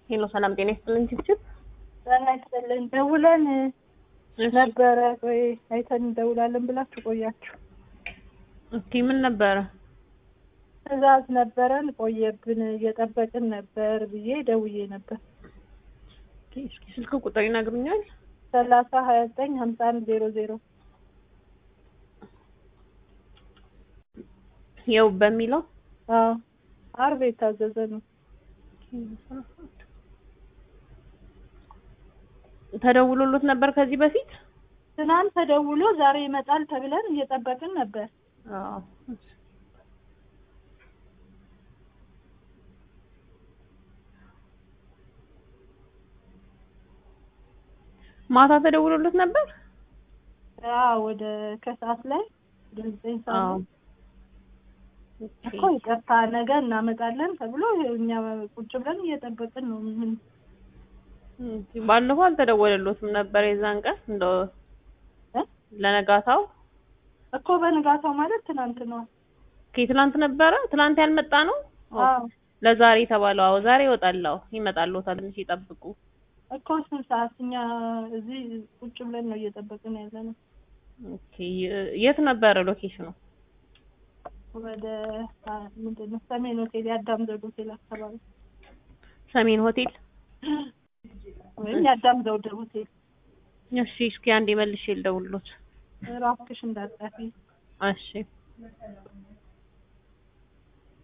ሄሎ ሰላም ጤና ይስጥልኝ ችግር ጤና ይስጥልኝ ደውለን ነበረ ወይ አይተን ደውላለን ብላችሁ ቆያችሁ። ኦኬ ምን ነበረ? ትዕዛዝ ነበረን ቆየብን እየጠበቅን ነበር ብዬ ደውዬ ነበር። እስኪ ስልክ ቁጥር ይነግሩኛል? 30295100 ያው በሚለው አርብ የታዘዘ ነው። ተደውሎሎት ነበር ከዚህ በፊት? ትናንት ተደውሎ ዛሬ ይመጣል ተብለን እየጠበቅን ነበር። አዎ ማታ ተደውሎሎት ነበር? ወደ ከሰዓት ላይ 9 ሰዓት አዎ እኮ ይቅርታ ነገ እናመጣለን ተብሎ እኛ ቁጭ ብለን እየጠበቅን ነው። ምን ባለፈው አልተደወለሎትም ነበር የዛን ቀን እንደው ለነጋታው እኮ በነጋታው ማለት ትናንት ነው። ትናንት ነበረ? ትናንት ያልመጣ ነው? ለዛሬ ተባለው። አዎ ዛሬ ይወጣልው ይመጣልዎታል እንጂ ይጠብቁ እኮ ስንት ሰዓት እኛ እዚህ ቁጭ ብለን ነው እየጠበቅን ያለነው። ኦኬ የት ነበረ ሎኬሽኑ? ወደ ምንድነው ሰሜን ሆቴል የአዳም ዘውድ ሆቴል አካባቢ። ሰሜን ሆቴል ወይም የአዳም ዘውድ ሆቴል። እሺ እስኪ አንዴ መልሼ ልደውልሎት። እባክሽ እንዳትጠፊ። እሺ